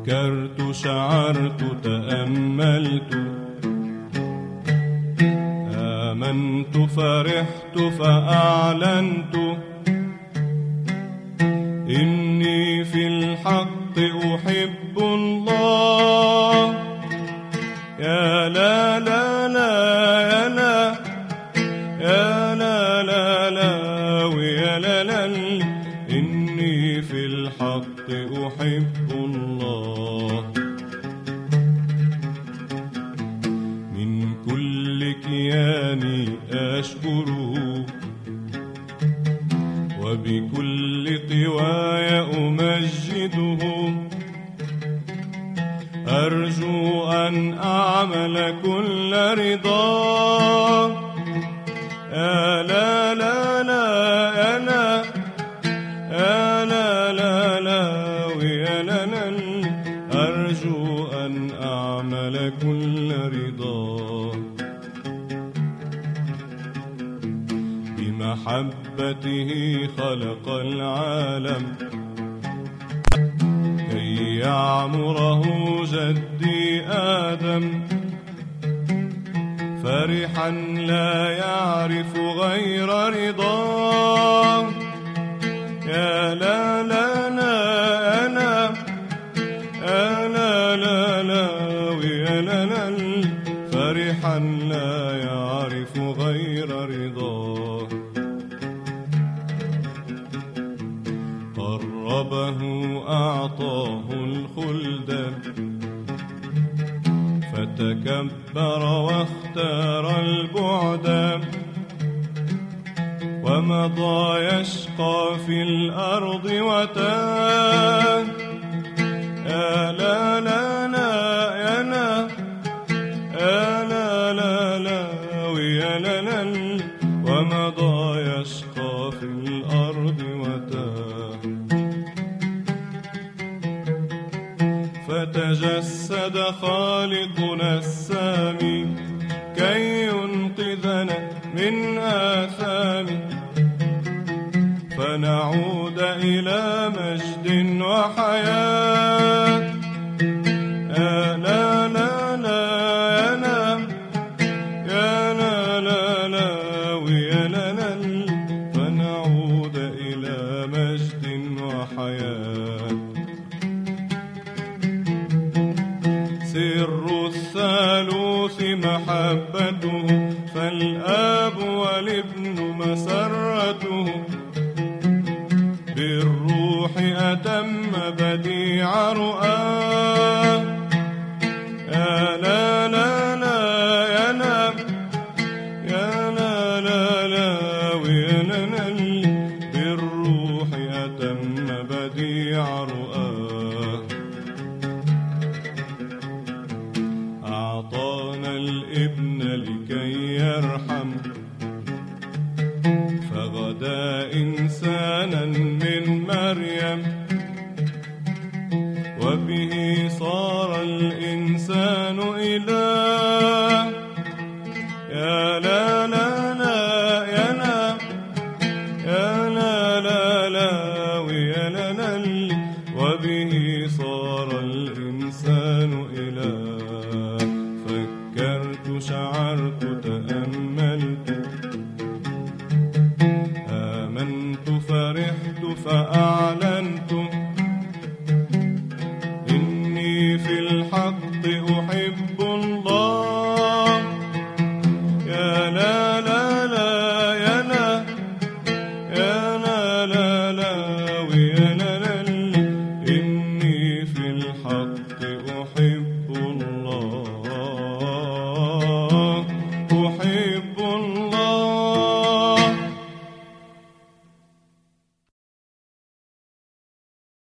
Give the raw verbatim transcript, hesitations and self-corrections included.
فكرت شعرت تأملت آمنت فرحت فأعلنت إني في الحق أحب الله. يا لا لا لا يا لا يا لا لا لا ويا لا لا إني في الحق أحب الله. من كل كياني أشكره وبكل قواي أمجده. أرجو أن أعمل كل رضا. يا لا لا لا يا لا يا لا لا لا ويا لا لا أرجو أن أعمل كل رضا. بمحبته خلق العالم كي يعمره جدي آدم. فرحا لا يعرف غير رضاه. يا لا لا لا أنا يا لا لا لا ويا لا لا فرحا لا يعرف غير رضاه. قربه أعطاه الخلد فتكبر واختار البعد. ومضى يشقى في الأرض وتاه. يا لا لا لا يا لا يا لا لا لا ويا لا لا ومضى يشقى في الأرض وتاه. فتجسد خالقنا السامي كي ينقذنا من آثامه. فنعود إلى مجد وحياة. يا لا لا لا يا لا يا لا لا لا ويا لا لا فنعود إلى مجد وحياة. سر الثالوث محبته فالآب والابن مسرته. بالروح أتم بديع رؤاه. يا لا لا لا يا لا يا لا لا لا ويا لا لا بالروح أتم بديع رؤاه. أعطانا الابن لكي يرحم فغدا إنسانا من مريم. وبه صار الإنسان إله. يا لا لا لا يا لا يا لا لا لا ويا لا لا وبه صار الإنسان إله. فكرت شعرت تأملت آمنت فرحت فأعلنت إني في الحق أحب الله. يا لا لا لا يا لا يا لا لا لا ويا لا لا إني في الحق أحب الله. أحب